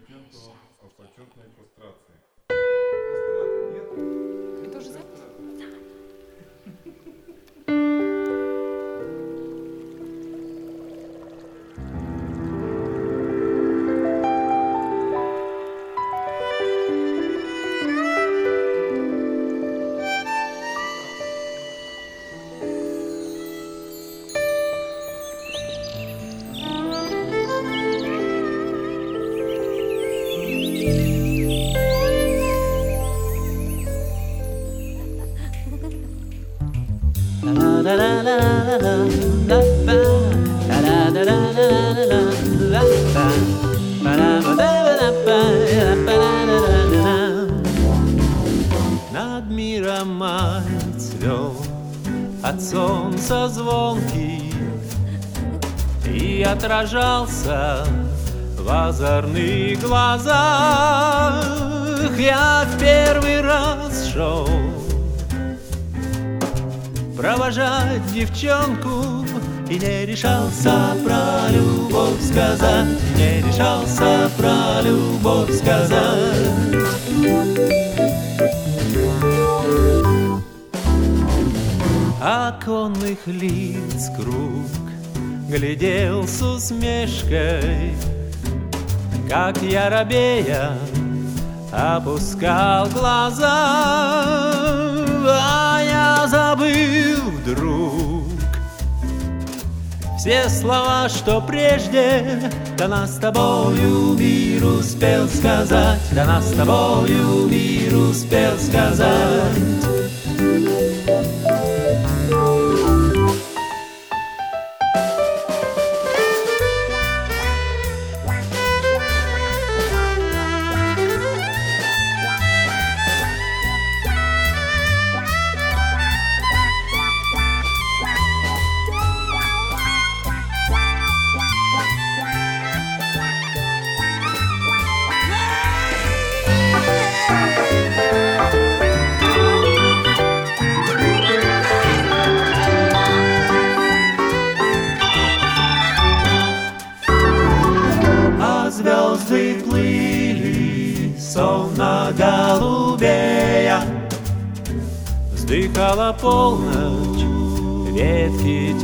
пациенту апотентной кастрации. Это уже запись? Над миром мать цвел от солнца звонкий и отражался в озорных глазах. Я в первый раз шел провожать девчонку и не решался про любовь сказать, не решался про любовь сказать. Оконных лиц круг глядел с усмешкой, как я робея опускал глаза, а я забыл вдруг все слова, что прежде до нас с тобою мир успел сказать, до нас с тобою мир успел сказать. Звезды плыли, словно голубея, вздыхала полночь, ветки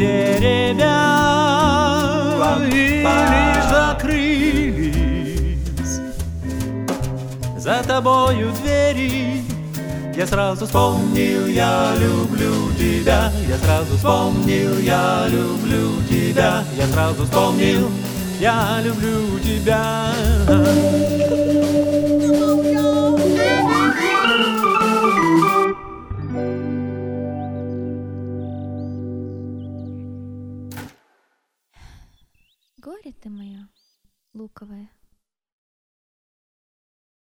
теребя, и лишь закрылись за тобою двери. Я сразу вспомнил, я люблю тебя, я сразу вспомнил, я люблю тебя, я сразу вспомнил, я люблю тебя. Горе ты мое луковое.